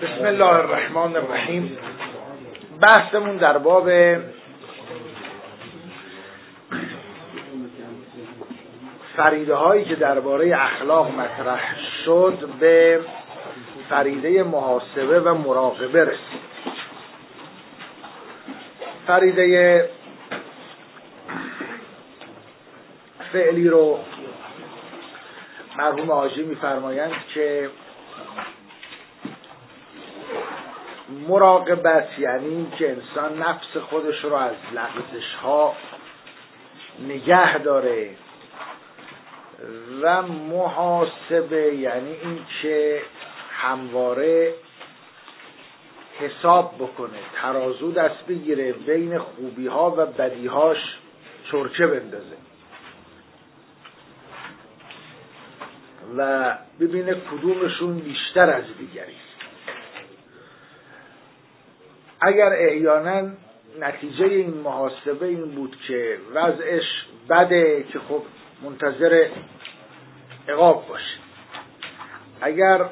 بسم الله الرحمن الرحیم. بحثمون در باب فریده هایی که درباره اخلاق مطرح شد به فریده محاسبه و مراقبه رسید. فریده فعلی رو مرحوم حاجی می‌فرمایند که مراقبت یعنی که انسان نفس خودش رو از لغزش ها نگه داره و محاسبه یعنی این که همواره حساب بکنه، ترازو دست بگیره، بین خوبی ها و بدی هاش چرچه بندازه و ببینه کدومشون بیشتر از دیگری. اگر احیانا نتیجه این محاسبه این بود که وضعش بده که خب منتظر عقاب باشه، اگر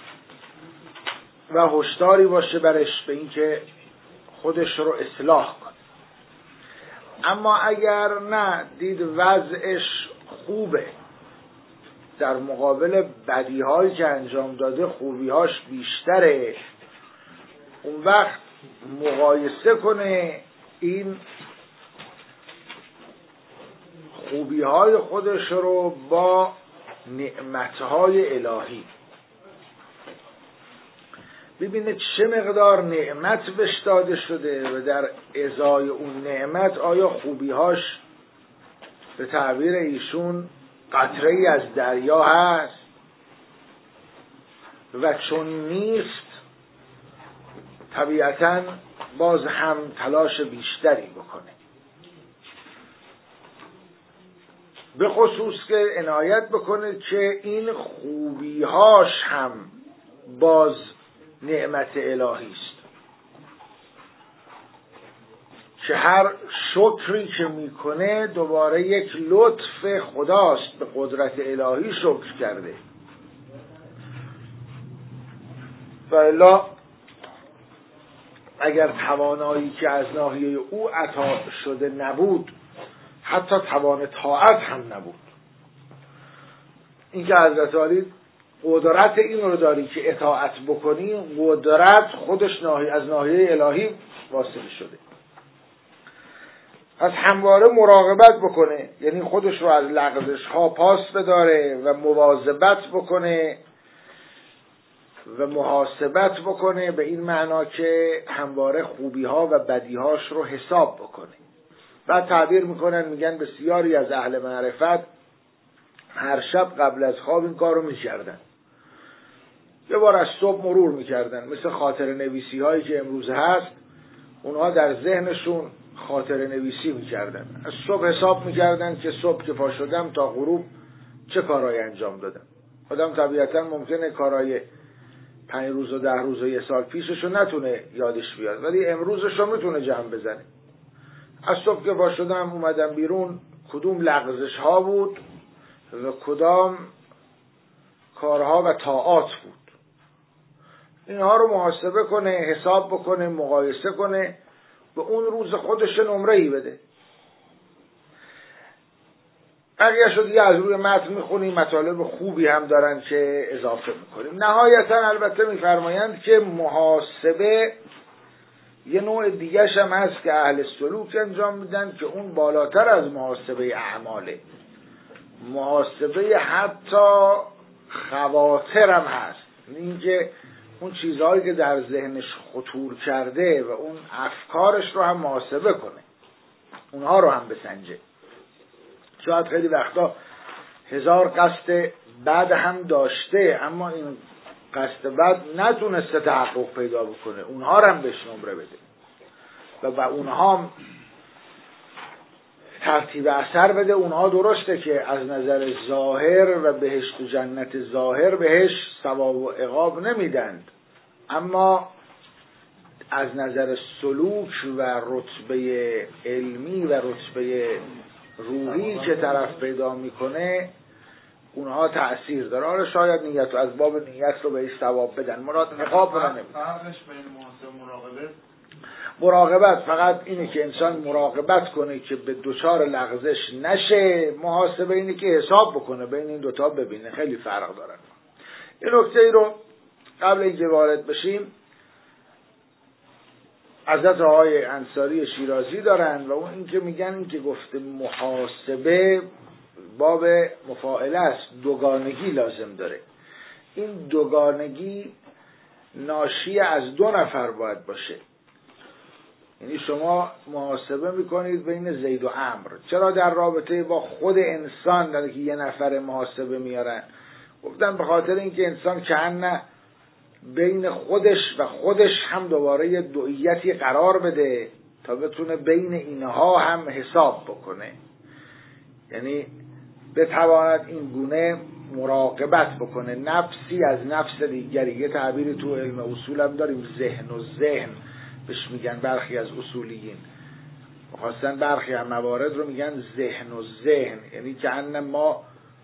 و هشداری باشه برش به این که خودش رو اصلاح کنه. اما اگر نه دید وضعش خوبه، در مقابل بدیهایی که انجام داده خوبیهاش بیشتره، اون وقت مقایسه کنه این خوبیهای خودش رو با نعمتهای الهی، ببینه چه مقدار نعمت بهش داده شده و در ازای اون نعمت آیا خوبیهاش به تعبیر ایشون قطره‌ای از دریا هست و چون نیست طبیعتاً باز هم تلاش بیشتری بکنه، به خصوص که عنایت بکنه که این خوبیهاش هم باز نعمت الهی است، که هر شکری که میکنه دوباره یک لطف خداست، به قدرت الهی شکر کرده. و الا اگر توانایی که از ناحیه او عطا شده نبود، حتی توان طاعت هم نبود. این که حضرت علی قدرت این رو داری که اطاعت بکنی، قدرت خودش از ناحیه الهی واصل شده. از همواره مراقبت بکنه، یعنی خودش رو از لغزش ها پاس بداره و مواظبت بکنه و محاسبت بکنه، به این معنا که همواره خوبی ها و بدی هاش رو حساب بکنه. بعد تعبیر میکنن، میگن بسیاری از اهل معرفت هر شب قبل از خواب این کار رو میکردن، یه بار از صبح مرور میکردن، مثل خاطره نویسی هایی که امروز هست، اونها در ذهنشون خاطره نویسی میکردن، از صبح حساب میکردن که صبح که پا شدم تا غروب چه کارهایی انجام دادم. آدم طبیعتا ممکنه کارهای 5 روز و 10 روز و 1 سال پیششو نتونه یادش بیاد، ولی امروزشو میتونه جمع بزنه. از صبح که پا شدم اومدم بیرون، کدوم لغزش ها بود و کدام کارها و طاعات بود، اینها رو محاسبه کنه، حساب بکنه، مقایسه کنه، به اون روز خودش نمره‌ای بده. بقیه شد دیگه از روی متن میخونیم، مطالب خوبی هم دارن که اضافه میکنیم. نهایتا البته میفرمایند که محاسبه یه نوع دیگه‌ش هم هست که اهل سلوک انجام میدن، که اون بالاتر از محاسبه اعماله، محاسبه حتی خواطر هم هست، اینکه اون چیزهایی که در ذهنش خطور کرده و اون افکارش رو هم محاسبه کنه، اونها رو هم بسنجه. شاید خیلی وقتا 1000 قصد بد هم داشته، اما این قصد بد نتونسته تحقق پیدا بکنه، اونها رو هم بهش نمره بده و اونها هم ترتیب اثر بده. اونها درسته که از نظر ظاهر و بهشت و جنت ظاهر بهش ثواب و عقاب نمیدند، اما از نظر سلوک و رتبه علمی و رتبه روحی که طرف پیدا میکنه اونها تأثیر داره. حالا شاید نیت رو از باب نیت رو به ثواب بدن، مراد نقاب رو نمیدن. فرقش بین محاسبه مراقبت فقط اینه که انسان مراقبت کنه که به دچار لغزش نشه. محاسبه اینه که حساب بکنه بین این دوتا، ببینه خیلی فرق دارن. این نکته ای رو قبل اینکه وارد بشیم حضرت آقای انصاری شیرازی دارن و اون اینکه میگن اینکه گفته محاسبه باب مفاعله است، دوگانگی لازم داره. این دوگانگی ناشی از دو نفر باید باشه. یعنی شما محاسبه میکنید بین زید و عمرو. چرا در رابطه با خود انسان در که یه نفر محاسبه میارن؟ گفتن به خاطر اینکه انسان کأن بین خودش و خودش هم دوباره یه دوئیتی قرار بده تا بتونه بین اینها هم حساب بکنه، یعنی بتواند این گونه مراقبت بکنه نفسی از نفس دیگری. یه تعبیری تو علم اصول هم داریم، ذهن و ذهن بهش میگن برخی از اصولیین، خواستن برخی از موارد رو میگن ذهن و ذهن، یعنی که ان ما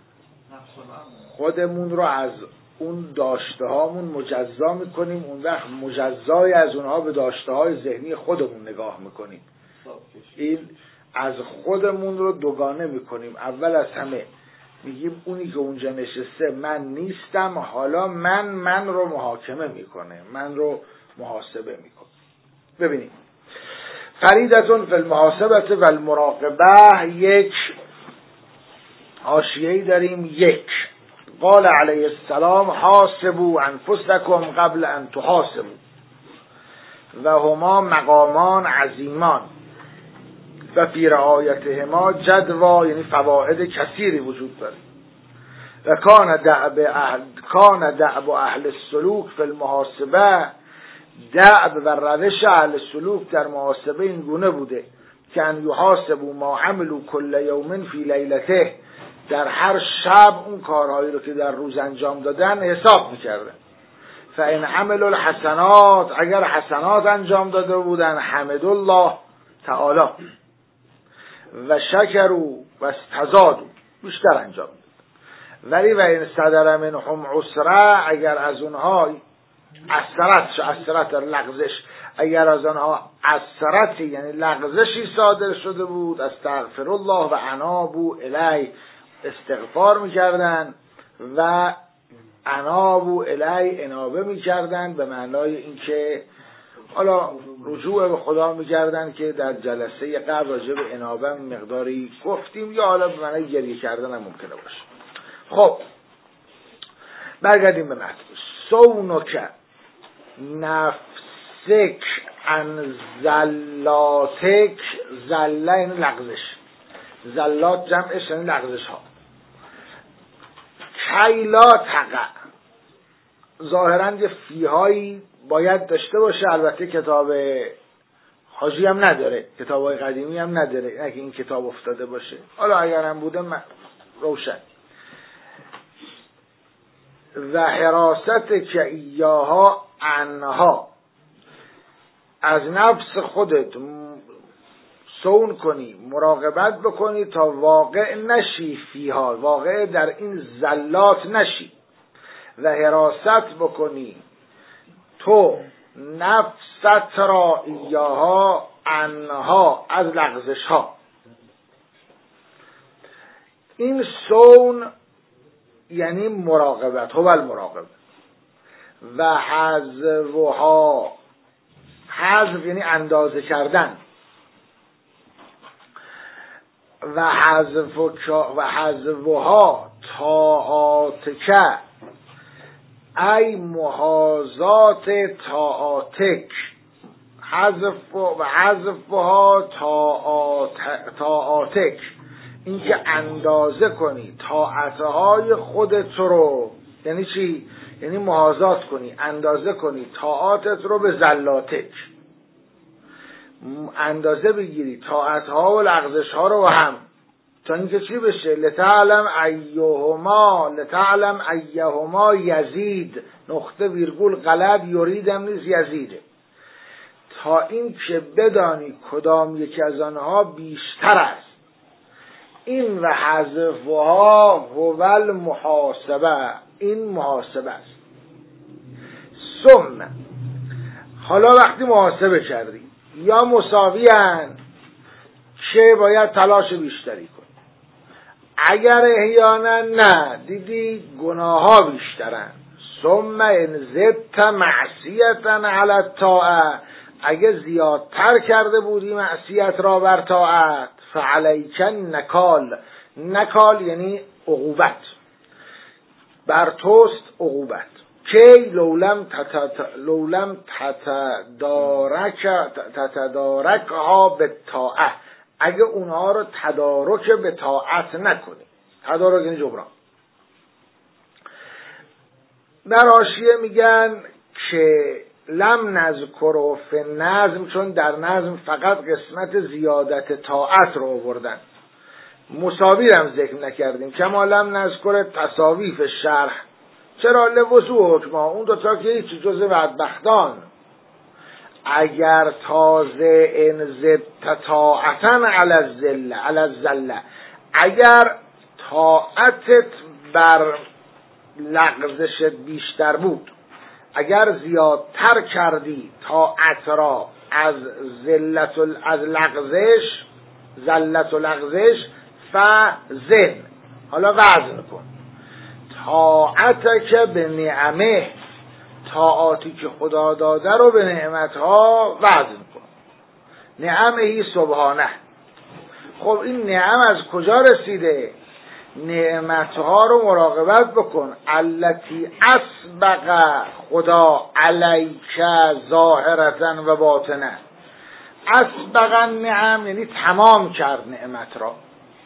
خودمون رو از اون داشته هامون مجزا میکنیم، اون وقت مجزای از اونها به داشته های ذهنی خودمون نگاه میکنیم. این از خودمون رو دوگانه میکنیم. اول از همه میگیم اونی که اونجا نشسته من نیستم، حالا من رو محاکمه میکنه، من رو محاسبه میکنه. ببینیم فریدتون فی المحاسبه و المراقبه، یک حاشیه‌ای داریم. یک قال علیه السلام حاسبوا انفسکم قبل ان تحاسبوا و هما مقامان عظیمان و فی رعایتهما جدوا، یعنی فواید کثیری وجود داره. و کان دأب اهل السلوک فی المحاسبه، دأب و روش اهل سلوک در محاسبه این گونه بوده که ان یحاسبوا ما عملوا کل یوم فی لیلته، در هر شب اون کارهایی رو که در روز انجام دادن حساب میکردن. فان عملوا الحسنات، اگر حسنات انجام داده بودن حمد الله تعالی و شکروا و استزادوا، بیشتر انجام دادن. ولی و این صدر منهم عسره، اگر از اونها اثرت لغزش، اگر از آنها اثرتی یعنی لغزشی صادر شده بود، استغفر الله و انابوا الی، استغفار میکردن و انابوا الی، انابه میکردن به معنای اینکه حالا رجوع به خدا میکردن که در جلسه قبل راجع به انابه مقداری گفتیم، یا حالا به معنای گریه کردن هم ممکنه باشه. خب برگردیم به متن. صونک نفسک عن زلاتک، زله این لغزش، زلات جمعش یعنی لغزش ها. کیلا تقع، ظاهراً یه فیهایی باید داشته باشه، البته کتاب حاجی هم نداره، کتابای قدیمی هم نداره، نه که این کتاب افتاده باشه، حالا اگر هم بوده روشن. و حراست که ایاها عنها، از نفس خودت صون کنی، مراقبت بکنی تا واقع نشی فیها، واقع در این زلات نشی. و حراست بکنی تو نفست را ایاها عنها، از لغزش ها. این صون یعنی مراقبت، هو المراقبه. و حذفها، حذف یعنی اندازه کردن. و حذفها طاعاتک ای محاذات طاعاتک، حذفها طاعاتک، این که اندازه کنی طاعتهای خودت رو. یعنی چی؟ یعنی محاذات کنی، اندازه کنی طاعاتت رو به زلاتک، اندازه بگیری طاعتها و لغزشها رو هم، تا اینکه چی بشه؟ لتعلم ایهما یزید، نقطه ویرگول غلط، یریدم نیست یزیده، تا این که بدانی کدام یکی از آنها بیشتر است. این و حذفها هو المحاسبه، این محاسبه است. ثم حالا وقتی محاسبه کردی یا مساوی هستند که باید تلاش بیشتری کنی، اگر احیانا نه دیدی گناه ها بیشترن، ثم ان زدت معصیتا علی الطاعه، اگه زیادتر کرده بودی معصیت را بر طاعت، فعلیک نکال، نکال یعنی عقوبت، بر توست عقوبت، کی لولم تتدارکها به طاعه، اگه اونها رو تدارک به طاعت نکنی. تدارک یعنی جبران. در حاشیه میگن که لم نذکر فی نظم، چون در نظم فقط قسمت زیادت طاعت رو آوردن، مساوی هم ذکر نکردیم. کما لم نذکر تساوی فی شرح، چرا؟ لوضوع حکما، اون دوتا که هیچی جز بدبختان. اگر تازه ان زدت طاعتا علی الذله، اگر طاعتت بر لغزشت بیشتر بود، اگر زیادتر کردی طاعت را از ذلت از لغزش، ذلت و لغزش، فزن، حالا وزن کن، طاعتک به نعمه، طاعاتی که خدا داده رو به نعمتها وزن کن. نعمهی سبحانه. خب این نعم از کجا رسیده؟ نعمتها رو مراقبت بکن. التی اسبق خدا علیک ظاهرتا و باطنه. اسبق نعم یعنی تمام کرد نعمت را،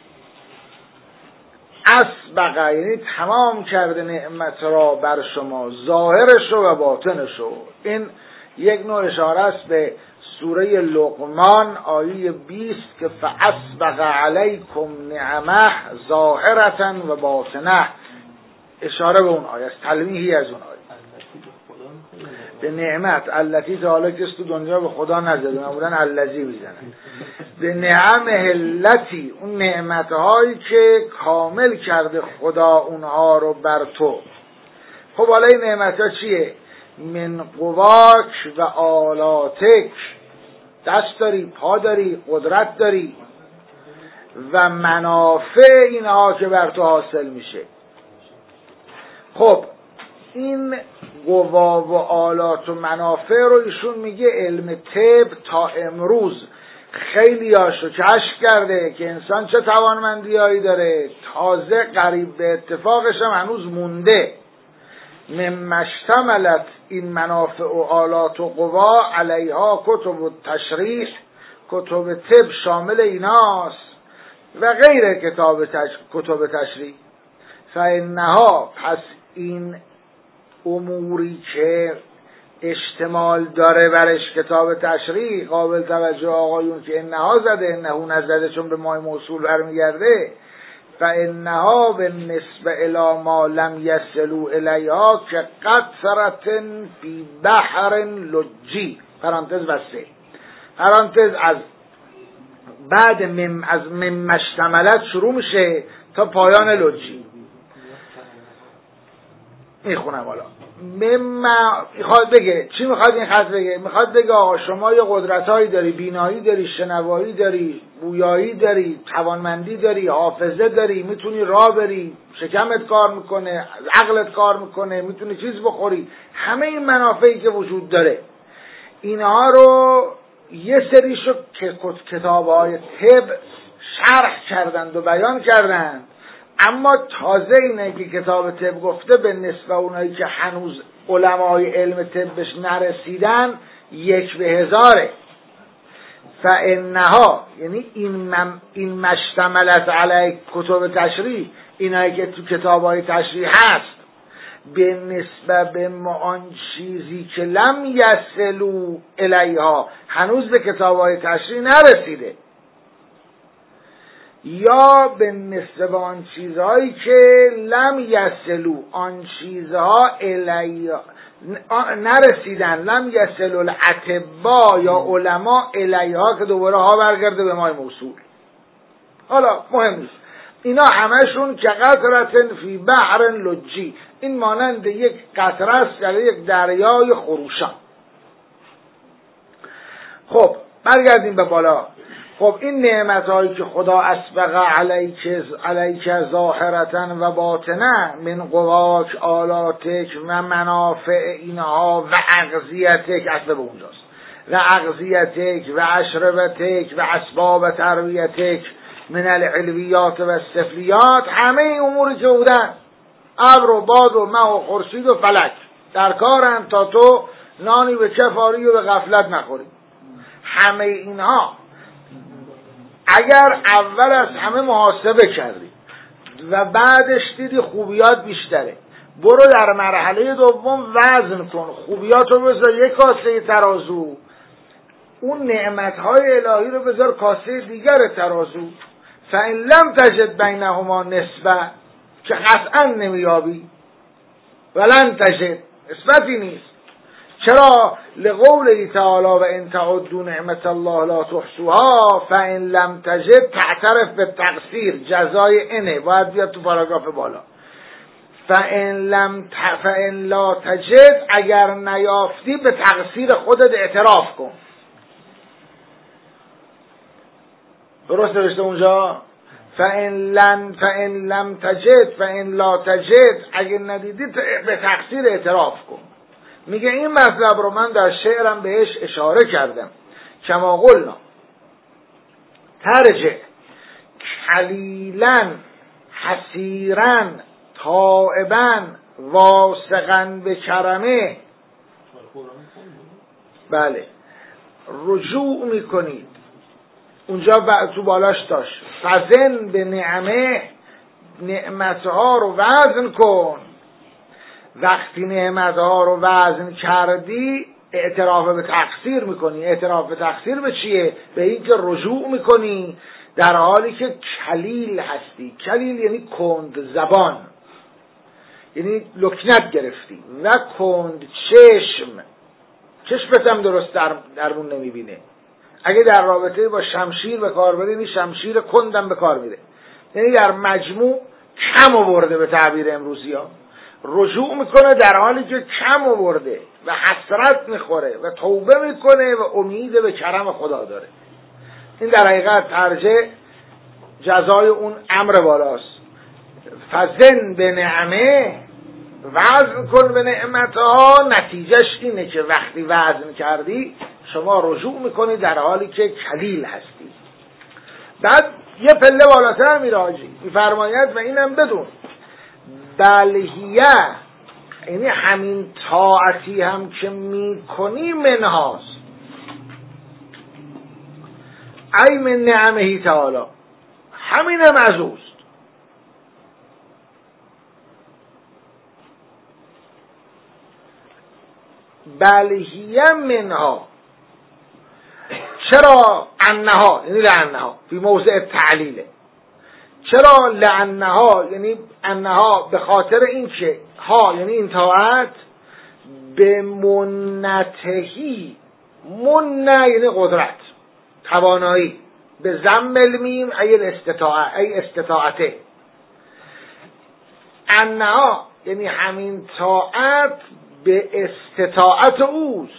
اسبق یعنی تمام کرده نعمت را بر شما، ظاهرش و باطنش. این یک نوع اشاره است به سوره لقمان آیه 20 که فاسبغ علیکم نعمه ظاهرة و باطنه، اشاره به اون آیه است، تلمیحی از اون آیه به نعمت. التی تا حالا کس تو دنیا به خدا نزده، معمولا الذی میزنن. به نعمه التی، اون نعمتهایی که کامل کرده خدا اونها رو بر تو. خب حالا این نعمتها چیه؟ من قواک و آلاتک، دست داری، پا داری، قدرت داری و منافع اینها که بر تو حاصل میشه. خب این قوا و آلات و منافع رو ایشون میگه علم طب تا امروز خیلی هاشو کشف کرده که انسان چه توانمندیایی داره، تازه قریب به اتفاقش هم هنوز مونده. ممشتملت این منافع و آلات و قوا علیها کتب و تشریح، کتب طب شامل ایناست و غیر کتب تشریح. فانها، پس این اموری که اشتمال داره برش کتاب تشریح، قابل توجه آقایون که انها زده، انهو نزده چون به مای موصول برمیگرده. فانها بالنسبه الی ما لم یصلوا الیها که قطرة فی بحر لجی، پرانتز بسته، پرانتز از بعد از ممشتملت شروع میشه تا پایان لجی. میخونم حالا. میخواد بگه چی؟ میخواد این خط بگه؟ میخواد بگه آقا شما یه قدرتایی داری، بینایی داری، شنوایی داری، بویایی داری، توانمندی داری، حافظه داری، میتونی راه بری، شکمت کار میکنه، عقلت کار میکنه، میتونی چیز بخوری، همه این منافعی که وجود داره، اینها رو یه سریشو کتاب‌های طب شرح کردند و بیان کردند. اما تازه اینه که کتاب طب گفته به نسبت اونایی که هنوز علمای علم طبش نرسیدن 1 به 1000. فانها یعنی این مشتملت علی کتب تشریح، اینایی که تو کتابای تشریح هست، به نسبت به آن چیزی که لم یصلوا الیها، هنوز به کتابای تشریح نرسیده، یا به نسبت آن چیزهایی که لم یصلوا، آن چیزها الیها نرسیدن، لم یصلوا الاطباء یا علما الیها، که دوباره ها برگرده به مای موصول. حالا مهم نیست. اینا همشون که قطرة فی بحر لجی، این مانند یک قطره است در یک دریای خروشان. خب برگردیم به بالا. خب این نعمتهایی که خدا اسبغ علیک ظاهرة و باطنه من قواک آلاتک و منافع اینها و اغذیتک، اصلا به اونجاست، و اغذیتک و اشربتک و اسباب تربیتک من العلویات و السفلیات، همه این اموری که بودن، ابر و باد و مه و خورشید و فلک در کارن تا تو نانی به کفاری و به غفلت نخوری. همه اینها اگر اول از همه محاسبه کردی و بعدش دیدی خوبیات بیشتره، برو در مرحله دوم وزن کن، خوبیات رو بذار یک کاسه ترازو، اون نعمتهای الهی رو بذار کاسه دیگر ترازو. فإن لم تجد بینهما نسبه، که قطعا نمیابی، ولن تجد، نسبتی نیست. چرا؟ لقوله تعالی و ان تعدوا نعمت الله لا تحصوها فإن لم تجد، تعترف به تقصیر، جزای اینه، باید بیاد تو پاراگراف بالا. فإن لا تجد، اگر نیافتی به تقصیر خودت اعتراف کن. درست نوشته اونجا؟ فإن لم تجد فإن لا تجد، اگر ندیدی به تقصیر اعتراف کن. میگه این مطلب رو من در شعرم بهش اشاره کردم. کما قلنا ترجع کلیلا حسیرا تائبا واثقا به کرمه. بله، رجوع میکنید. اونجا تو بالاش داشت فزن به نعمه، نعمتها رو وزن کن. وقتی نعمتها رو وزن کردی اعتراف به تقصیر میکنی. اعتراف به تقصیر به چیه؟ به این که رجوع میکنی در حالی که کلیل هستی. کلیل یعنی کند زبان، یعنی لکنت گرفتی، و کند چشم، چشمت هم درست درمون نمیبینه. اگه در رابطه با شمشیر به کار بره، یعنی شمشیر کندم به کار میره، یعنی در مجموع کم آورده به تعبیر امروزی ها. رجوع میکنه در حالی که کم آورده و حسرت میخوره و توبه میکنه و امید به کرم خدا داره. این در حقیقت ترجع جزای اون امر بالاست. فزن به نعمه، وزن کن به نعمتها. نتیجهش اینه که وقتی وزن کردی شما رجوع میکنی در حالی که کلیل هستی. بعد یه پله بالاتر میراجی میفرماید و اینم بدون بلهیه، یعنی همین طاعتی هم که میکنی منهاست، ای من نعمهی تعالی، همین هم از اوست. بلهیه منها، چرا؟ انها یعنی لانها فی موضع تعلیله. چرا لانها؟ یعنی انها به خاطر این که ها یعنی این طاعت به منتهی، من یعنی قدرت، توانایی، به ضم المیم ای استطاعته. انها یعنی همین طاعت به استطاعت اوست،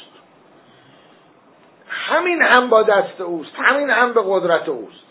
همین هم با دست اوست، همین هم به قدرت اوست.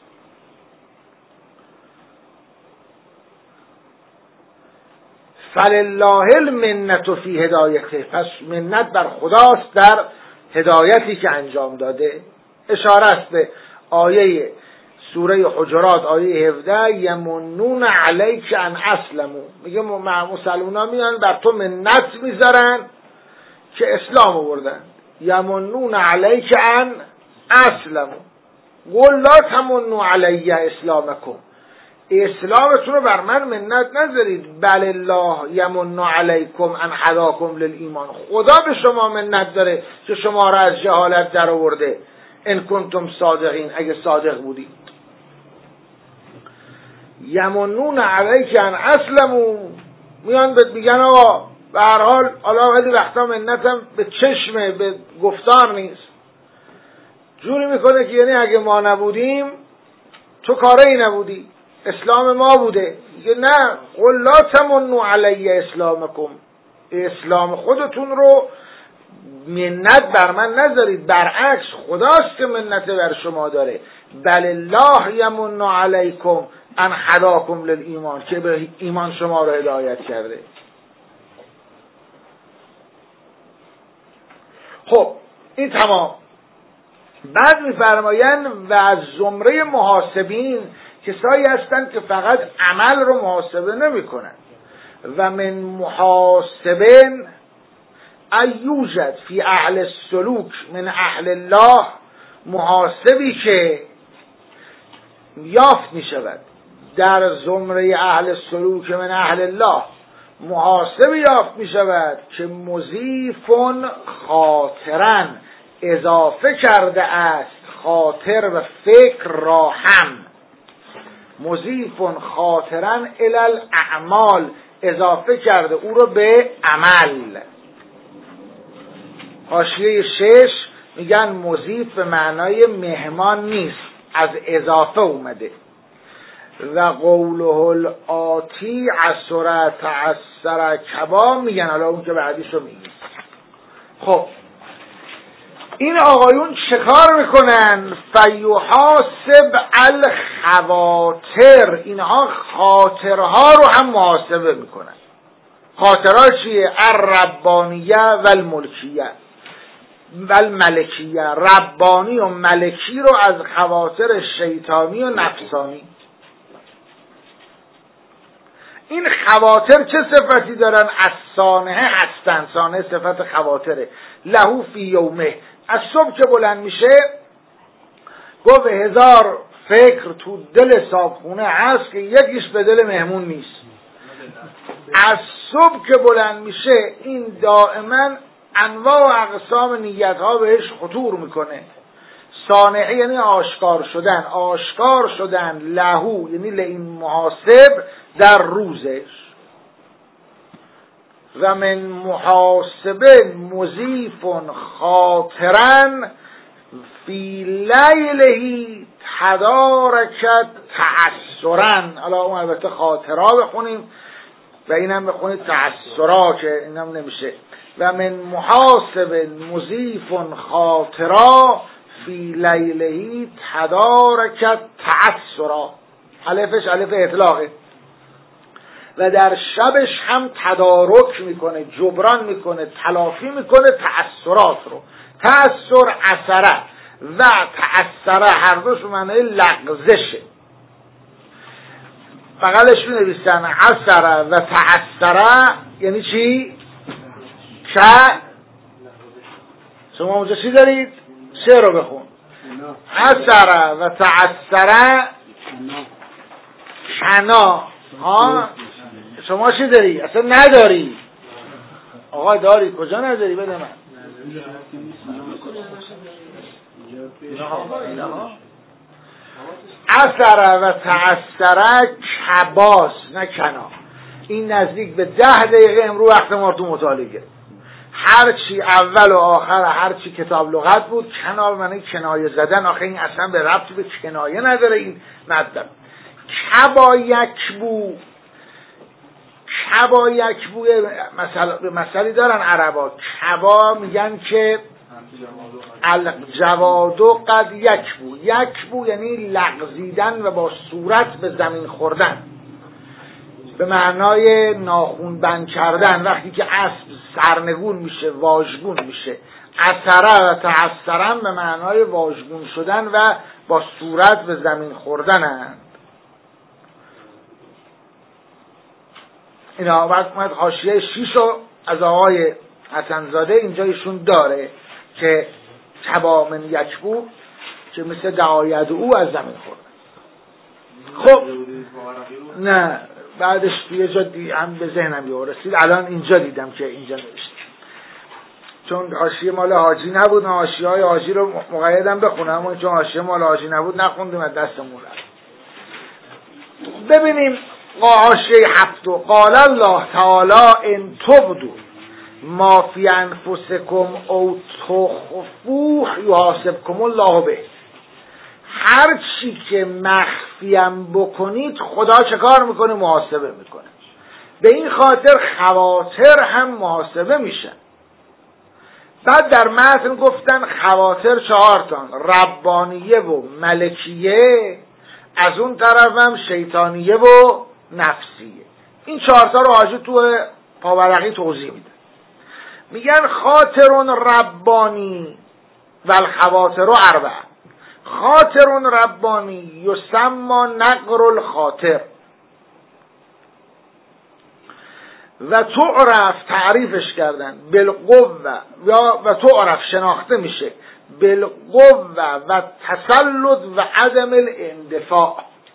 فلله المنت فی هدایته، پس منت بر خداست در هدایتی که انجام داده. اشاره است به آیه سوره حجرات آیه 17 یمنون علیک ان اسلموا، میگه مسلمونا میان بر تو منت میذارن که اسلام آوردن. یمنون علیک ان اسلموا قل لا تمنوا علی اسلامکم، اسلامتون رو بر من منت نذارید. بل الله یمن علیکم ان هداکم للایمان، خدا به شما منت داره که شما را از جهالت در آورده. ان کنتم صادقین، اگه صادق بودید. یمنون علیک ان اسلموا، میان بهت میگن آقا به هر حال حالا خیلی وقتا منتم به چشمه، به گفتار نیست. جوری میکنه که یعنی اگه ما نبودیم تو کاری نبودی، اسلام ما بوده. میگه نه، قل لا تمنوا علی اسلامکم، اسلام خودتون رو منت بر من نذارید، برعکس خداست که منت بر شما داره. بل الله یمن علیکم ان هداکم للایمان، که به ایمان شما رو هدایت کرده. خب این تمام. بعد میفرمایند و از زمره محاسبین کسایی هستند که فقط عمل رو محاسبه نمی کنند. و من محاسبین ایوجد فی اهل السلوک من اهل الله، محاسبی که یافت می شود در زمره اهل سلوک من اهل الله، محاسبی یافت می شود که مضیفون خاطرن، اضافه کرده است خاطر و فکر را هم. مضیفون خاطرن الی الاعمال، اضافه کرده او رو به عمل. حاشیه 6 میگن مضیف به معنای مهمان نیست، از اضافه اومده. و قوله الآتی عسر تعسر کبا، میگن حالا اون که بعدیشو میگن. خب این آقایون چه کار میکنن؟ فیحاسب الخواطر، اینها خاطرها رو هم محاسبه میکنن. خاطرها چیه؟ الربانیه و الملکیه و الملکیه، ربانی و ملکی رو از خواطر شیطانی و نفسانی. این خواطر چه صفتی دارن؟ از سانحه هستن. سانحه صفت خواطره. لهو فی یومه، از صبح که بلند میشه گفت 1000 فکر تو دل صابخونه هست که یکیش به دل مهمون نیست. از صبح که بلند میشه این دائما انواع و اقسام نیتها بهش خطور میکنه. سانحه یعنی آشکار شدن، آشکار شدن لهو یعنی لئین محاسب در روزش. و من محاسبه مضیفون خاطرن فی لیلهی تدارکت تعسرن. حالا اون البته خاطرها بخونیم و اینم بخونید تعسرا، که اینم نمیشه. و من محاسب مضیفون خاطرا فی لیلهی تدارکت تعسرا، الفش الف اطلاقه. و در شبش هم تدارک میکنه، جبران میکنه، تلافی میکنه تأثرات رو. تأثر اثره و تأثره هر دوش معنی لغزشه. بغلش می نویسن اثره و تأثره یعنی چی؟ که شما اونجا چی دارید؟ شعر رو بخون. اثره و تأثره کنا. ها شما چی داری؟ اصلا نداری. آقا داری، کجا نداری؟ بده من. اثره و تأثره کباس، نه کنا. این نزدیک به 10 دقیقه امروز وقت ما تو مطالعه گرفت. هر چی اول و آخر هر چی کتاب لغت بود کنا به معنی کنایه زدن. آخه این اصلا به ربطی به کنایه نداره این مطلب. کبا یکبو، کبا یکبو مثالی دارن عربا. کبا میگن که الجوادو قد یکبو، یکبو یعنی لغزیدن و با صورت به زمین خوردن، به معنای ناخون بند کردن. وقتی که اسب سرنگون میشه، واژگون میشه. اثره و تعثرن به معنای واژگون شدن و با صورت به زمین خوردن. اینا بعد حاشیه 6 رو از آقای حسنزاده اینجا ایشون داره که کبا من یکبو، که مثل دعاید او از زمین خورد. خب نه بعدش یه جا هم به ذهنم یه رسید، الان اینجا دیدم که اینجا نوشت، چون حاشیه مال حاجی نبود. حاشیه های حاجی رو مقیدم بخونم، اما چون حاشیه مال حاجی نبود نخوندیم، از دستمون رفت. ببینیم حاشیه 7. قال الله تعالی ان تبدوا ما فی انفسکم او تخفوه یحاسبکم الله به. هر چی که مخفیم بکنید خدا چه کار میکنه؟ محاسبه میکنه. به این خاطر خواطر هم محاسبه میشن. بعد در متن گفتن خواطر 4 تا، ربانیه و ملکیه، از اون طرف هم شیطانیه و نفسیه. این 4 تا رو حاجی تو پاورقی توضیح میده. میگن خاطرون ربانی و الخواطر 4. خاطرون ربانی یسمى نقر الخاطر و تعرف، تعریفش کردن، بالقوه و تعرف شناخته میشه، بالقوه و تسلط و عدم الاندفاع.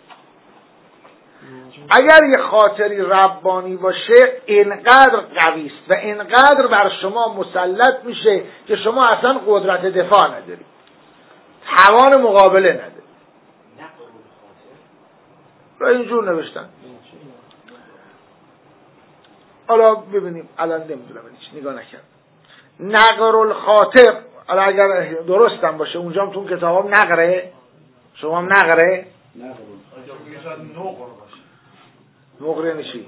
اگر یه خاطری ربانی باشه اینقدر قوی است و اینقدر بر شما مسلط میشه که شما اصلا قدرت دفاع ندارید، توان مقابله ندارید. را اینجور نوشتن. حالا ببینیم، الان نمیدونم هیچ نگاه نکردم. نقر الخاطر، حالا اگر درستم باشه اونجا تو کتابم نقره، شما هم نقره؟ نقره نشی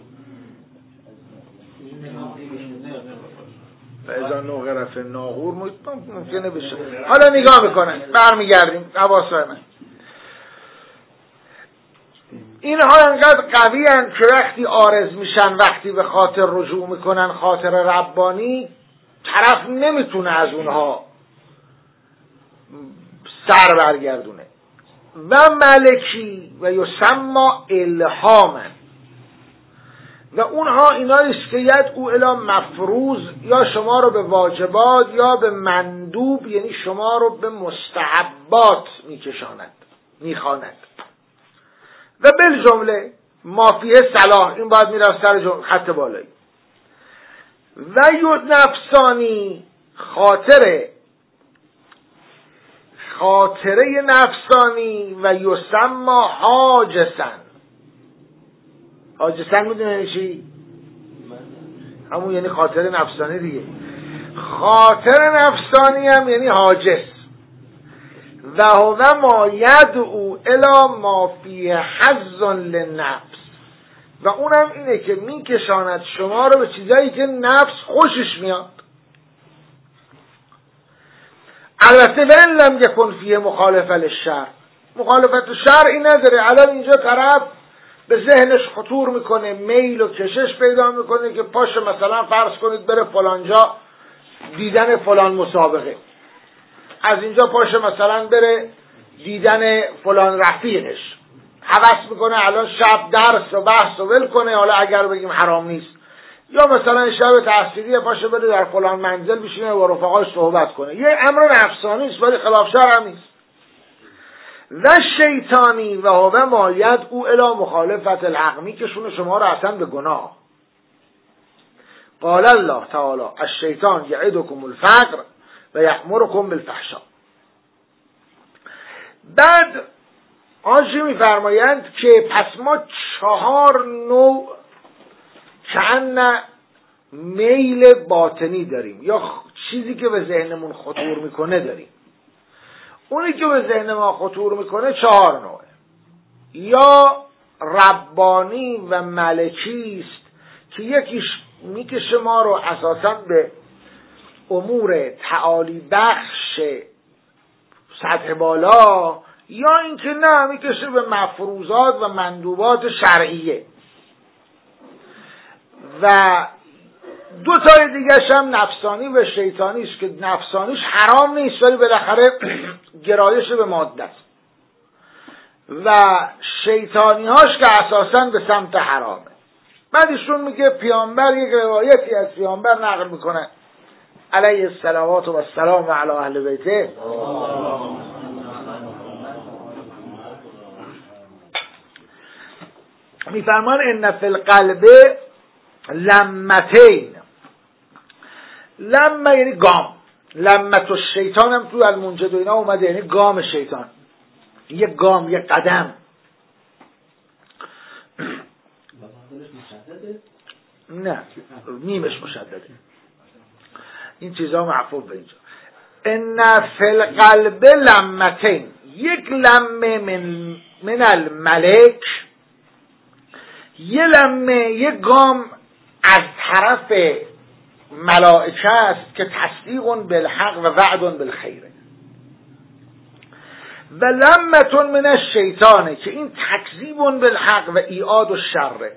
فیضا نقره فی ناغور ممکنه بشه. حالا نگاه میکنن، برمیگردیم. حواسای من اینها انقدر قوی هستند که وقتی عارض میشن، وقتی به خاطر رجوع میکنن، خاطر ربانی، طرف نمیتونه از اونها سر برگردونه. و ملکی و یسمى الهاما، و اونها اینایست که یدعو الی مفروض، یا شما رو به واجبات یا به مندوب، یعنی شما رو به مستحبات میکشاند، میخواند. و بالجمله ما فیه صلاح، این باید میرفت سر خط بالایی. و ید نفسانی، خاطره نفسانی، و یسمى حاجسن. حاجسن میدونه چی؟ همون یعنی خاطره نفسانی دیگه. خاطر نفسانی هم یعنی حاجس. و هو ما یدعو الی ما فیه حظ للنفس، و اونم اینه که میکشاند شما رو به چیزایی که نفس خوشش میاد. البته وین لم یکن فیه مخالفه للشرع، مخالفت شرعی نداره. الان اینجا طرف به ذهنش خطور میکنه، میل و کشش پیدا میکنه که پاشه مثلا فرض کنید بره فلانجا دیدن فلان مسابقه، از اینجا پاشه مثلا بره دیدن فلان رفیقش، هوس میکنه الان شب درس و بحث و ول کنه، حالا اگر بگیم حرام نیست، یا مثلا شب تحصیلی پاشه بره در فلان منزل بشینه و رفقاش صحبت کنه. یه امر نفسانی است ولی خلاف شرع نیست. و شیطانی و هو ما یدعو الی مخالفت الحق، میکشونه شما رو اصلا به گناه. قال الله تعالی الشیطان یعدکم الفقر و یأمرکم بالفحشاء. بعد آنچه میفرمایند که پس ما 4 نوع کأن میل باطنی داریم، یا چیزی که به ذهنمون خطور میکنه داریم. اونی که به ذهن ما خطور میکنه 4 نوعه. یا ربانی و ملکی است که یکیش میکشه ما رو اساساً به امور تعالی بخش سطح بالا، یا اینکه نه میکشه به مفروضات و مندوبات شرعیه. و 2 تای دیگرش هم نفسانی و شیطانی است که نفسانیش حرام نیست ولی بالاخره گرایش به ماده است، و شیطانی‌هاش که اساساً به سمت حرامه. بعد ایشون میگه پیامبر یک روایتی از پیامبر نقل میکنه علیه الصلوات و السلام و علی اهل بیته، میفرمان ان فی القلب لمتین. لمه یعنی گام، لمت الشیطان هم تو المنجد و اینا اومده، یعنی گام شیطان، یه گام، یه قدم. نه نیمش مشدده، این چیزا معفوف به اینجا. ان فی القلب لمتین، یک لمه من الملک، یه لمه، یک گام از طرف ملائکه است که تصدیق بالحق و وعد بالخیر، و لمه من الشیطانه که این تکذیب بالحق و ایعاد الشر.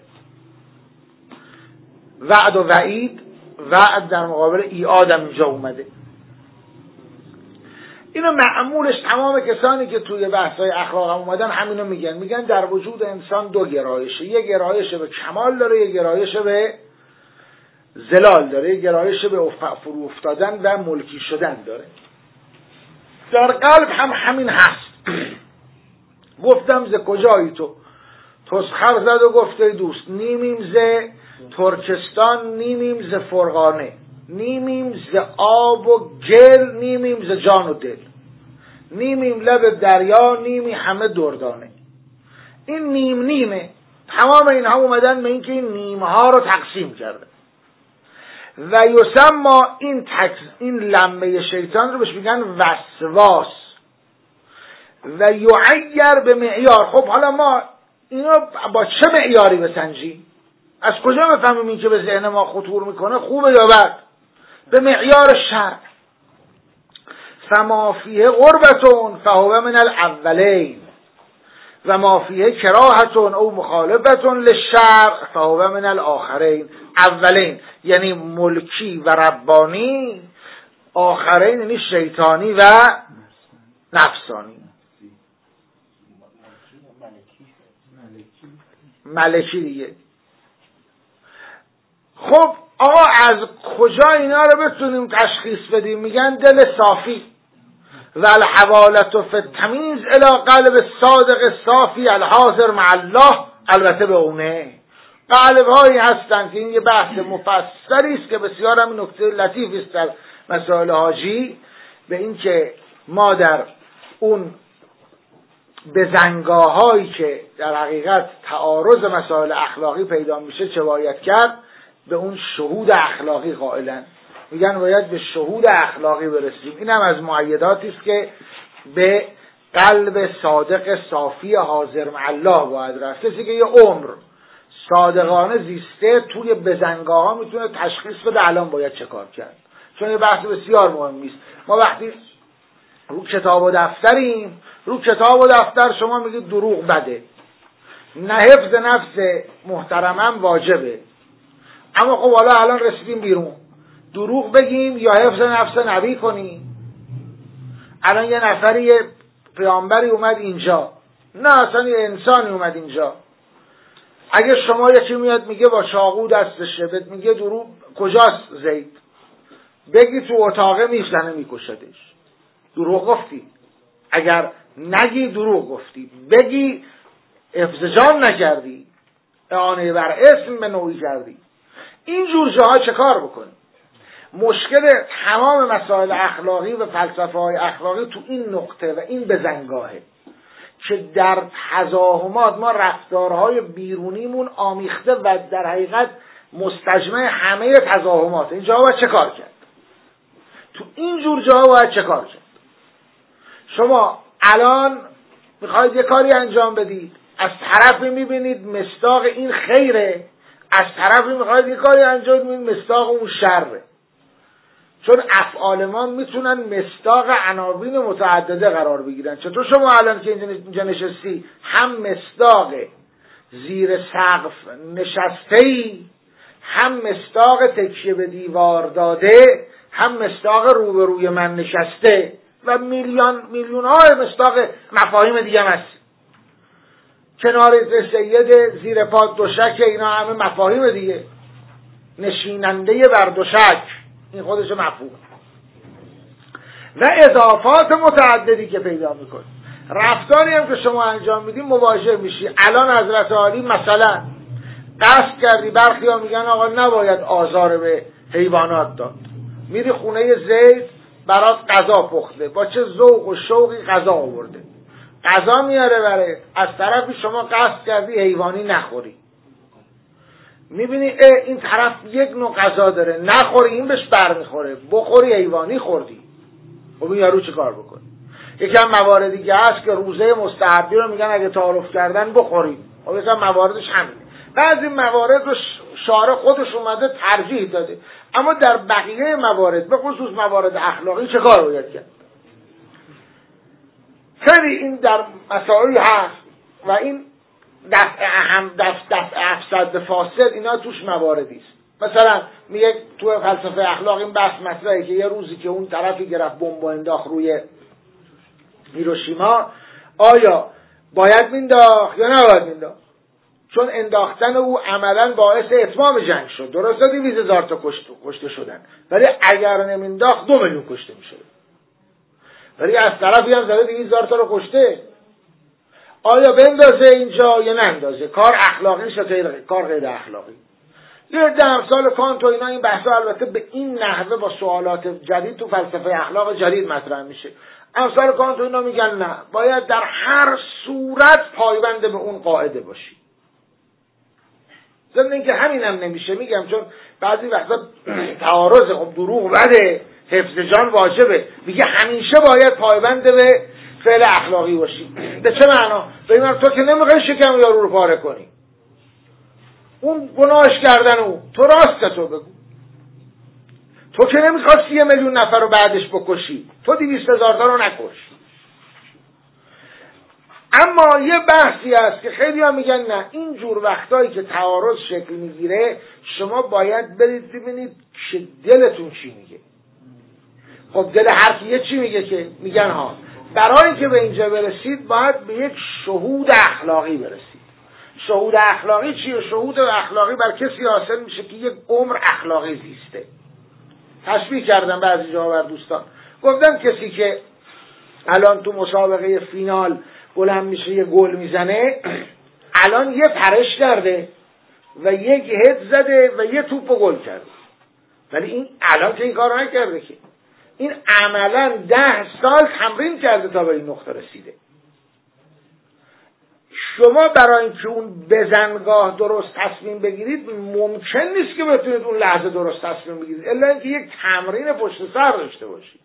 وعد و وعید، وعد در مقابل ایعاد هم اینجا اومده. اینو معمولش تمام کسانی که توی بحث‌های اخلاق هم اومدن همینو میگن در وجود انسان دو گرایشه، یه گرایش به کمال داره، یه گرایش به زلال داره، یه گرایش به فرو افتادن و ملکی شدن داره. در قلب هم همین هست. گفتم ز کجایی تو؟ تسخر زد و گفته دوست، نیمیم ز ترکستان، نیمیم ز فرغانه، نیمیم ز آب و گل، نیمیم ز جان و دل، نیمیم لب دریا، نیمی همه دردانه. این نیم نیمه. تمام اینها اومدن به این که این نیمها رو تقسیم کرده. و یسمى این لمه شیطان رو بهش میگن وسواس و یعیر به معیار. خب حالا ما اینو با چه معیاری بسنجیم؟ از کجا بفهمیم این که به ذهن ما خطور میکنه خوبه یا بد؟ به معیار شرع. فما فیه قربتون فهو من الاولین و ما فیه کراهتون او مخالفتون للشرع فهو من الاخرین. اولین یعنی ملکی و ربانی، آخرین یعنی شیطانی و نفسانی. ملکی دیگه. خب آقا از کجا اینا رو بتونیم تشخیص بدیم؟ میگن دل صافی و الحوالت فی التمیز الی قلب صادق صافی الحاضر مع الله. البته به اونه قلب هایی هستن که این یه بحث مفصلی است که بسیار هم نکته لطیفی است در مسائل حاجی، به این که ما در اون بزنگاهایی که در حقیقت تعارض مسائل اخلاقی پیدا میشه چه باید کرد؟ به اون شهود اخلاقی قائلن. میگن باید به شهود اخلاقی برسیم. این هم از معیداتی است که به قلب صادق صافی حاضر مع الله باید رفت. کسی که یه عمر صادقانه زیسته توی بزنگاه ها میتونه تشخیص بده الان باید چه کار کرد، چون یه بحث بسیار مهمی است. ما وقتی رو کتاب و دفتریم، رو کتاب و دفتر شما میگید دروغ بده، نه حفظ نفس محترمم واجبه، اما خب حالا الان رسیدیم بیرون، دروغ بگیم یا حفظ نفس نبی کنیم؟ الان یه نفری یه پیامبری اومد اینجا، نه اصلا یه انسانی اومد اینجا، اگه شما یکی میاد میگه با چاقو دستشه، بهت میگه دروغ کجاست زید، بگی تو اتاقه میزنه میکشدش، دروغ گفتی. اگر نگی دروغ گفتی، بگی حفظ جان نکردی، اعانه بر اسم به نوعی کردی. این جور جاها چه کار بکنی؟ مشکل تمام مسائل اخلاقی و فلسفه های اخلاقی تو این نقطه و این بزنگاهه که در تزاحمات ما رفتارهای بیرونیمون آمیخته و در حقیقت مستجمع همه تزاحمات. اینجا باید چه کار کرد؟ تو این جور جاها باید چه کار کرد؟ شما الان میخواید یه کاری انجام بدید، از طرفی میبینید مصداق این خیره، از طرفی میخواید یه کاری انجام بدید مصداق اون شره. چون افعال ما میتونن مصداق عناوین متعدده قرار بگیرن. چطور شما الان که اینجا نشستی هم مصداق زیر سقف نشسته‌ای، هم مصداق تکیه به دیوار داده، هم مصداق روبروی من نشسته و میلیون های مصداق مفاهیم دیگه هست. کنار سید، زیر پا دوشک، اینا همه مفاهیم دیگه. نشیننده بر دوشک، این خودش مفهوم و اضافات متعددی که پیدا میکنی. رفتاری هم که شما انجام میدی مواجه میشی. الان حضرت عالی مثلا قصد کردی، برخی ها میگن آقا نباید آزار به حیوانات داد، میری خونه زید برات غذا پخته، با چه ذوق و شوقی غذا آورده، غذا میاره برای، از طرفی شما قصد کردی حیوانی نخوری، میبینی این طرف یک نوع غذا داره نخوری، این بهش بر میخوره، بخوری حیوانی خوردی. خب این یارو چه کار بکنه؟ یکم موارد دیگه هست که روزه مستحبی رو میگن اگه تعارف کردن بخورید. خب یکم مواردش همین. بعضی موارد رو شارع خودش اومده ترجیح داده، اما در بقیه موارد به خصوص موارد اخلاقی چه کار باید کرد؟ خیلی این در مسائلی هست و این دفع افسد فاسد اینا توش مواردی است. مثلا میگه تو فلسفه اخلاق این بحث مطرحه که یه روزی که اون طرفی گرفت بمب انداخت روی هیروشیما آیا باید مینداخت یا نباید مینداخت؟ چون انداختن او عملا باعث اتمام جنگ شد. درسته 200,000 تا کشته شدن، ولی اگر نمینداخت 2 میلیون کشته میشد. ولی از طرفی هم زده 200,000 تا رو کشته. آیا بندازه اینجا یا نندازه؟ کار اخلاقی شده، کار غیر اخلاقی. یه امثال کانت و اینا این بحثا البته به این نحوه با سوالات جدید تو فلسفه اخلاق جدید مطرح میشه. امثال کانت و اینا میگن نه، باید در هر صورت پایبند به اون قاعده باشی. ضمن اینکه همینم نمیشه، میگم چون بعضی وقتا تعارض، خب دروغ بده، حفظ جان واجبه، میگه همیشه باید پایبند به فعل اخلاقی باشی. به چه معنا؟ به این تو که نمیخوای شکم یارو رو پاره کنی، اون گناهش کردن او، تو راست تو بگو. تو که نمیخواد 30 میلیون نفر رو بعدش بکشی، تو 200,000 تا رو نکش. اما یه بحثی هست که خیلی ها میگن نه، این جور وقتایی که تعارض شکل میگیره شما باید برید ببینید که دلتون چی میگه. خب دل هر کی چی میگه که میگن ها برای که به اینجا برسید باید به یک شهود اخلاقی برسید. شهود اخلاقی چیه؟ شهود اخلاقی بر کسی حاصل میشه که یک عمر اخلاقی زیسته. تشبیه کردم بعضی جاها بر دوستان، گفتم کسی که الان تو مسابقه فینال بلند میشه یه گل میزنه، الان یه پرش کرده و یک هد زده و یه توپ گل کرده، ولی این الان که این کارو نکرده که، این عملا 10 سال تمرین کرده تا به این نقطه رسیده. شما برای اینکه اون بزنگاه درست تصمیم بگیرید ممکن نیست که بتونید اون لحظه درست تصمیم بگیرید الا اینکه یک تمرین پشت سر داشته باشید.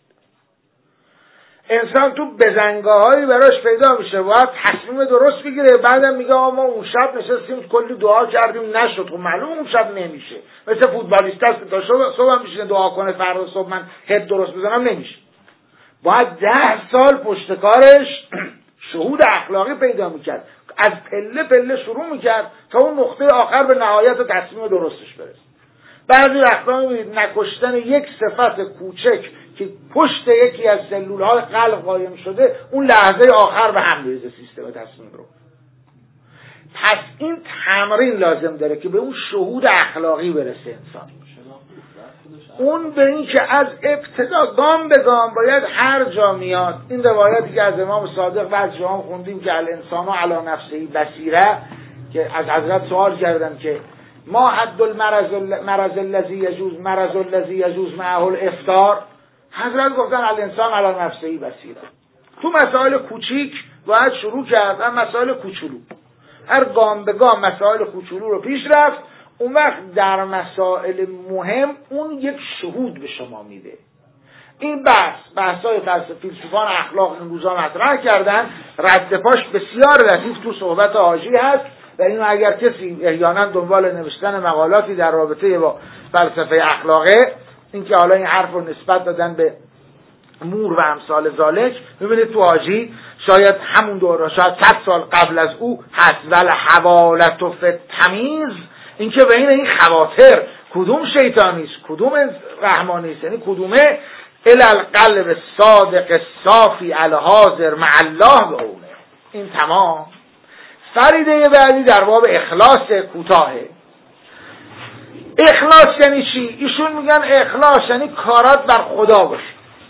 انسان تو بزنگاهایی براش پیدا میشه، باید تصمیم درست بگیره، بعدم میگه ما اون شب نشستیم کلی دعا کردیم نشد. خب معلوم اون شب نمیشه. مثل فوتبالیست است که تا صبح میشینه دعا کنه فردا صبح من هد درست بزنم، نمیشه. باید 10 سال پشت کارش شهود اخلاقی پیدا میکرد، از پله پله شروع میکرد تا اون نقطه آخر به نهایت تصمیم درستش برسه. بعضی وقتا میبینید نکشتن یک صفت کوچک که پشت یکی از سلولهای قلب قایم شده اون لحظه آخر به هم میریزه سیستم تصمیم رو. پس این تمرین لازم داره که به اون شهود اخلاقی برسه انسان. اون به این که از ابتدا گام به گام باید هر جا میاد. این روایتی که از امام صادق بعضی جاها خوندیم که الانسان علی نفسه بصیره، که از حضرت سوال کردن که ما حد المرض الذی یجوز معه الافطار. حضرت گفتن الانسان علی نفسه بصیره. تو مسائل کوچیک باید شروع کرد، هم مسائل کوچولو، هر گام به گام مسائل کوچولو رو پیش رفت. اون وقت در مسائل مهم اون یک شهود به شما میده. این بحث‌های فیلسوفان اخلاق این روزا مطرح کردن، رد پاش بسیار لطیف تو صحبت حاجی هست و اینو اگر کسی احیانا دنبال نوشتن مقالاتی در رابطه با فلسفه اخلاقه، این که حالا این حرف رو نسبت دادن به مور و امثال ذالک، ببینید تو حاجی شاید همون دوره، شاید 100 سال قبل از او هست ول حوالت و فتمیز، این که بین این خواطر کدوم شیطانی است کدوم رحمانی است، یعنی کدومه الالقلب صادق صافی الحاضر مع الله به اونه. این تمام. فریده بعدی در باب اخلاص کوتاهه. اخلاص یعنی چی؟ ایشون میگن اخلاص یعنی کارات بر خدا باشه.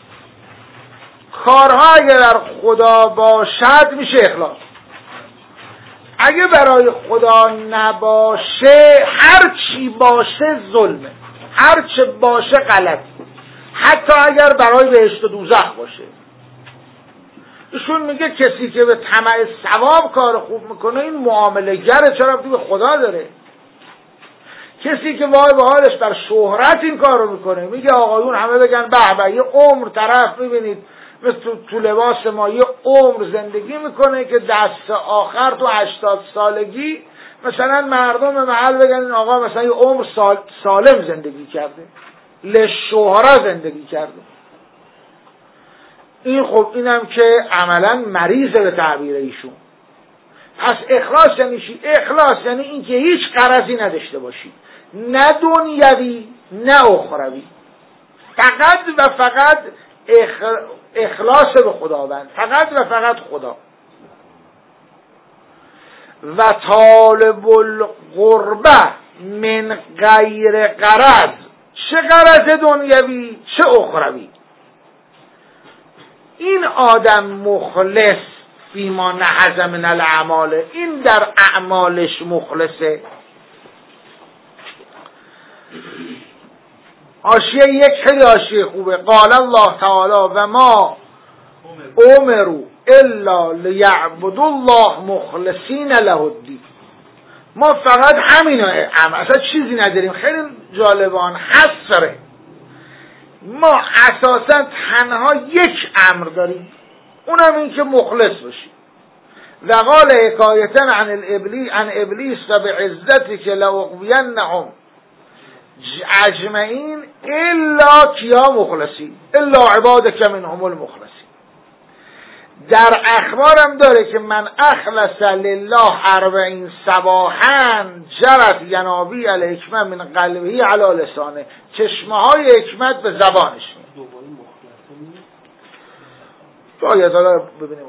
کارها اگر در خدا باشد میشه اخلاص. اگه برای خدا نباشه هر چی باشه ظلمه، هر چه باشه غلط، حتی اگر برای بهشت و دوزخ باشه. ایشون میگه کسی که به طمع ثواب کار خوب میکنه این معامله گره، چرا ربطی به خدا داره؟ کسی که وای به حالش در شهرت این کارو میکنه، میگه آقایون همه بگن به به، یه عمر طرف میبینید تو لباس ما یه عمر زندگی میکنه که دست آخر تو 80 سالگی مثلا مردم محل بگن این آقا مثلا یه عمر سالم زندگی کرده، لشوهره زندگی کرده. این خب اینم که عملا مریضه به تعبیر ایشون. پس اخلاص یعنی چی؟ اخلاص یعنی این که هیچ غرضی نداشته باشی، نه دنیوی نه اخروی، فقط و فقط اخلاص به خداوند، فقط و فقط خدا. و طالب القربه من غیر غرض، چه غرض دنیوی چه اخروی. این آدم مخلص فیما نهض من الاعمال، این در اعمالش مخلصه. حاشیه یک خیلی حاشیه خوبه. قال الله تعالی و ما امروا الا لیعبدوا الله مخلصین له الدین. ما فقط همینه، اصلا چیزی نداریم. خیلی جالبان حصره. ما اساسا تنها یک امر داریم، اونم این که مخلص باشیم. و قال حکایتا عن ابلیس و به عزتی که لأغوینهم اجمعین الا کیا مخلصین الا عبادک منهم المخلصین. در اخبارم داره که من اخلص لله 40 صباحا جرت ینابی الحکمه من قلبه علی لسانه، چشمه های حکمت به زبانش میاد. باید حالا ببینیم.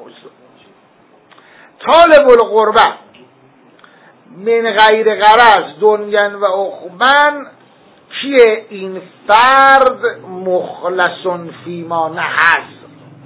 طالب القربه من غیر غرض دنیا و اخبن کیه؟ این فرد مخلص فیما نهض.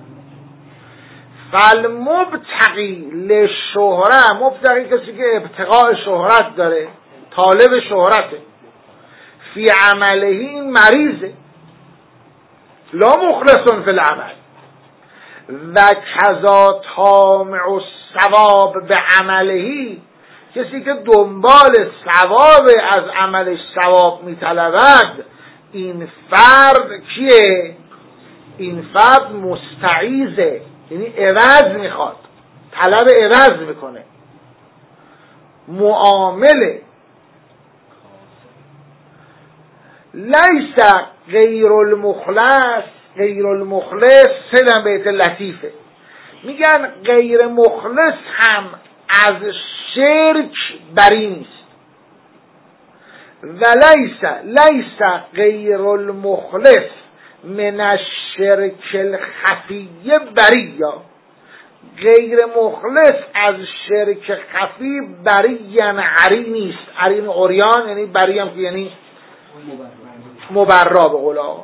فالمبتغی للشهره، مبتغی کسی که ابتغاء شهرت داره، طالب شهرته، فی عمله این مریضه، لا مخلص فی العمل. و کذا طامع الثواب به عمله، کسی که دنبال ثواب از عملش ثواب میطلبد، این فرد کیه؟ این فرد مستعیزه، یعنی عوض میخواد، طلب عوض میکنه، معامله. لیس غیر المخلص، غیر المخلص سلم بیت لطیفه، میگن غیر مخلص هم از شرک بری نیست. و لیس غیر المخلص من الشرک الخفیه بریا، غیر مخلص از شرک خفی بری یعنی عری نیست. عری یعنی عریان، یعنی بری هم که یعنی مبرا به قول آقا.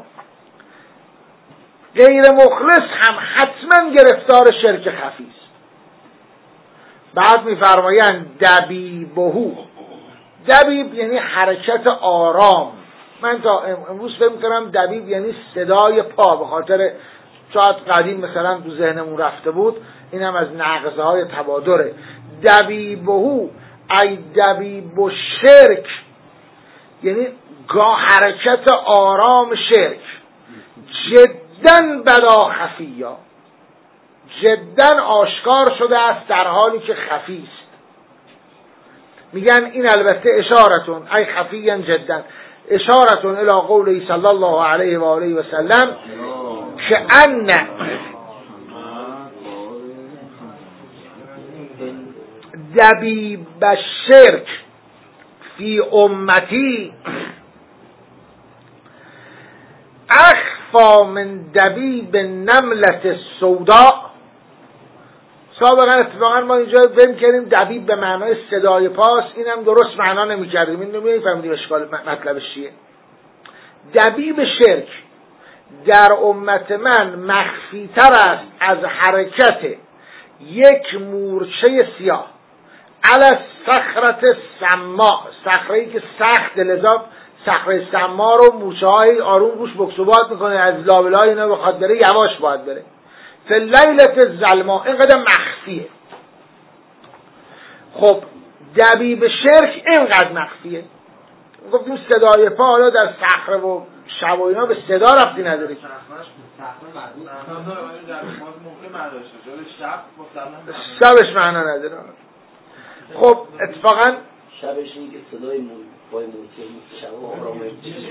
غیر مخلص هم حتما گرفتار شرک خفی است. بعد میفرمایند دبیبهو، دبیب یعنی حرکت آرام. من تا امروز فکر می‌کردم دبیب یعنی صدای پا، به خاطر شاید قدیم مثلا تو ذهنمون رفته بود، این هم از نقضه های تبادره. دبیبهو ای دبیب و شرک، یعنی حرکت آرام شرک. جدن بلا خفیا، جدن آشکار شده است در حالی که خفی است. میگن این البته اشارتون ای خفیا جدن، اشارتون الى قوله صلی الله علیه و آله و سلم که ان دبیب الشرک فی امتی اخفا من دبیب نملت السوداء. سابقا اتفاقا ما اینجا فهم کردیم دبیب به معنای صدای پاست، اینم درست معنا نمی کردیم، این نمیفهمیدیم اشکال مطلبش چیه. دبیب شرک در امت من مخفی تر است از حرکت یک مورچه سیاه علی صخرت سما، صخره‌ای که سخت، لذا صخره سما رو مورچه های آروم روش بکسوبات میکنه، از لابلای اینا بخواد بره یواش باید بره. فی لیلت ظلما، اینقدر مخفیه. خب دبیب شرک اینقدر مخفیه. گفتیم صدای پا حالا در صخره و شب و اینا به صدا ربطی نداره. شبش معنا نداره. خب اتفاقا شبش این که صدای پای موسیقی شب آرامه.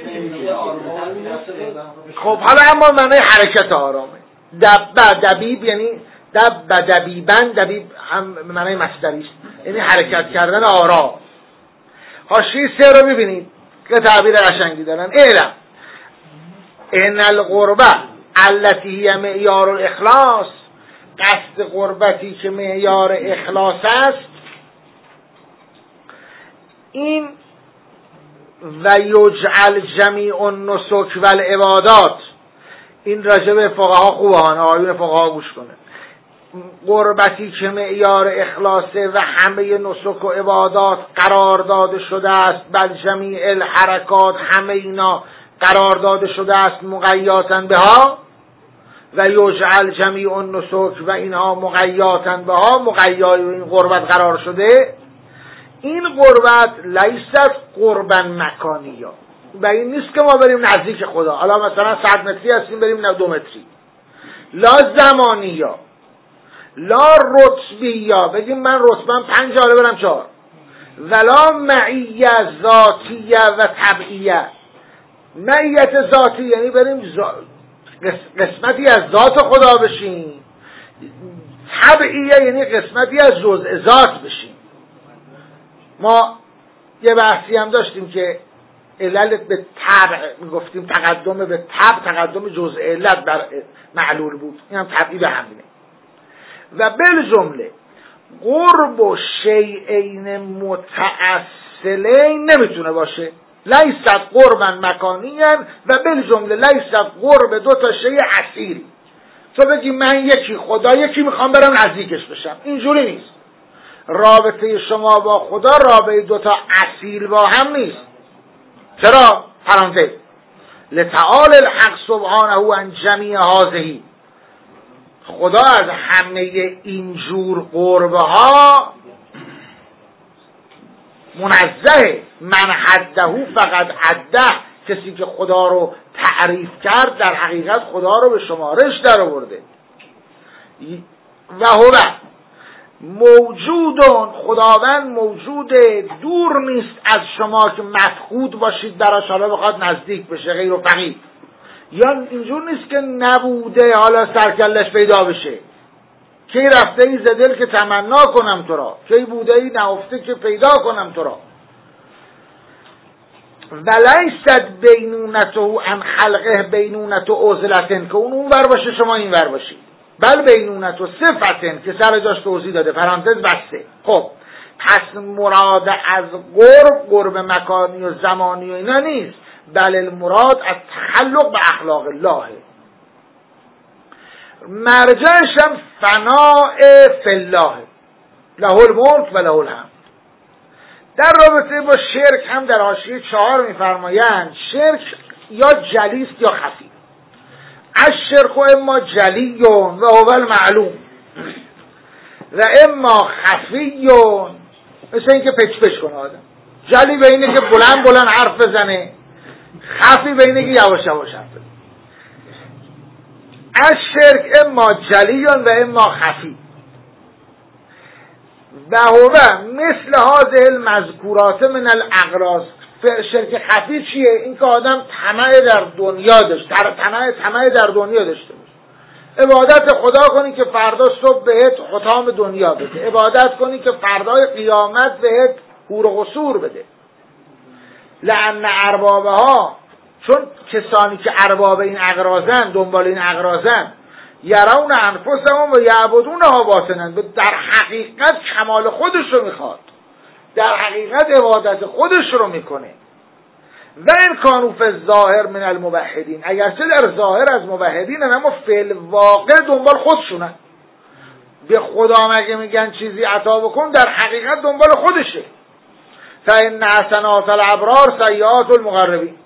خب حالا اما معنای حرکت آرامه. دبیب یعنی دبیبن، دبیب هم معنای مصدری است، یعنی حرکت کردن آرام. حاشیه 3 رو ببینید که تعبیر قشنگی دارن. اعلم ان القربه التي هي معیار الاخلاص، قصد قربتی که معیار اخلاص است، این و یجعل جمیع النسک و العبادات، این راجع به فقها خوبان آیون فقها گوش کنه، قربتی که معیار اخلاصه و همه نسک و عبادات قرار داده شده است، بل جمیع الحرکات، همه اینا قرار داده شده است مقیاتاً بها، و یجعل جمیع النسک و اینها مقیاتاً بها، مقیای این قربت قرار شده. این قربت لیست قربن مکانیه، و این نیست که ما بریم نزدیک خدا، حالا مثلا 100 متری هستیم بریم 2 متری، لا زمانیه، لا رتبیه، بگیم من رتبم 5 حالا برم 4، ولا معیه ذاتیه و طبعیه. معیت ذاتی یعنی بریم قسمتی از ذات خدا بشیم، طبعیه یعنی قسمتی از جزء ذات بشیم. ما یه بحثی هم داشتیم که علت به طبع میگفتیم، تقدم به طبع تقدم جزء علت بر معلول بود، این هم طبعی به همینه. و بالجمله قرب و شیئین متأصلین نمیتونه باشه، لیست قربن مکانیان و بالجمله لیست قرب 2 تا شیء اصیل. تو بگی من یکی خدا یکی میخوام برم نزدیکش بشم، اینجوری نیست. رابطه شما با خدا رابطه 2 تا اصیل با هم نیست. چرا؟ پرانتز لتعال الحق سبحانه عن جمیع هذه، خدا از همه اینجور قربه ها منزه، من حده فقط عده، کسی که خدا رو تعریف کرد در حقیقت خدا رو به شمارش در آورده. و هو موجودون، خداوند موجوده، دور نیست از شما که مفقود باشید براش حالا بخواد نزدیک بشه، غیر و فقید. یا اینجور نیست که نبوده حالا سرکلش پیدا بشه، کی رفته ای زدل که تمنا کنم تو را، کی بوده ای نهفته که پیدا کنم تو را. ولیست بینونته عن خلقه بینونت عزلتن، که اون ور باشه شما این ور باشید، بل بینونت صفتن که سر جاش توضیح داده، پرانتز بسته. خب پس مراد از قرب مکانی و زمانی و اینا نیست، بل المراد از تخلق به اخلاق الله. مرجعش هم فناء فی الله، له الملک و له الحمد. در رابطه با شرک هم در حاشیه 4 میفرمایند شرک یا جلیست یا خفی. الشرک اما جلیون و هو المعلوم و اما خفیون، مثل اینکه پچ کنه آدم. جلی به اینه که بلند حرف بزنه، خفی به اینه که یواش یواش حرف بزنه. الشرک اما جلیون و اما خفی و هو مثل هذه المذکورات من الاغراض. شرک خفی چیه؟ این که آدم طمع در دنیا داشته باشه. عبادت خدا کنی که فردا صبح بهت حطام دنیا بده، عبادت کنی که فردای قیامت بهت حور و قصور بده. لأن اربابها، چون کسانی که ارباب این اغراضن، دنبال این اغراضن، یرون انفسهم و یعبدونها باطنا، در حقیقت کمال خودش رو میخواد، در حقیقت عبادت خودش رو میکنه. و این کانوا فی الظاهر من الموحدین، اگرچه در ظاهر از موحدین اما فی الواقع دنبال خودشونن. به خدا مگه میگن چیزی عطا بکن، در حقیقت دنبال خودشه. فإن حسنات الابرار سیئات المقربین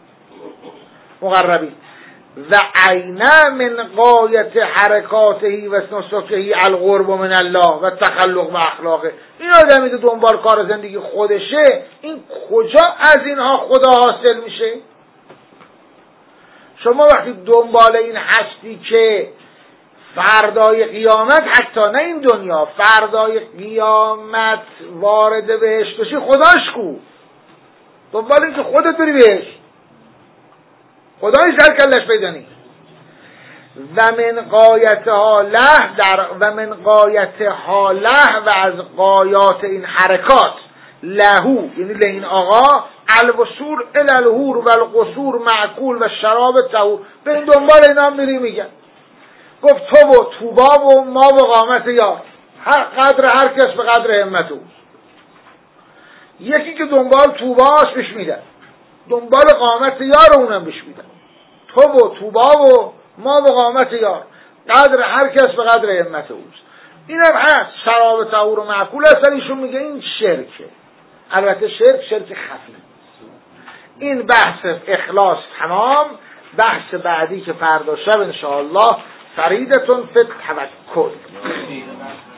و عینه من غایت حرکاته و نسکه القرب من الله و تخلق به اخلاقه. این آدمی که دنبال کار زندگی خودشه، این کجا از اینها خدا حاصل میشه؟ شما وقتی دنبال این هستی که فردای قیامت، حتی نه این دنیا، فردای قیامت وارد بهشت بشی، خداش کو؟ دنبال این که خودت بری بهشت، خدای سر کلش پیدا نیست. و من قایتها له و از قایات این حرکات لهو، یعنی لین آقا، الوصول الی الهور و القصور معقول و شراب طهور، به این دنبال اینا میری. میگن گفت تو و طوبا و ما و قامت یار، قدر هر کس به قدر همت او. یکی که دنبال طوباست بهش میدن، دنبال قامت یار اونم بهش میدن. تو و طوبا و ما و قامت یار، قدر هر کس به قدر همت اوست. اینم هست شراب طهور و معقول. اصلا ایشون میگه این شرکه. البته شرک خفی. این بحث اخلاص تمام. بحث بعدی که فردا شب انشاءالله فریدتون فی التوکل.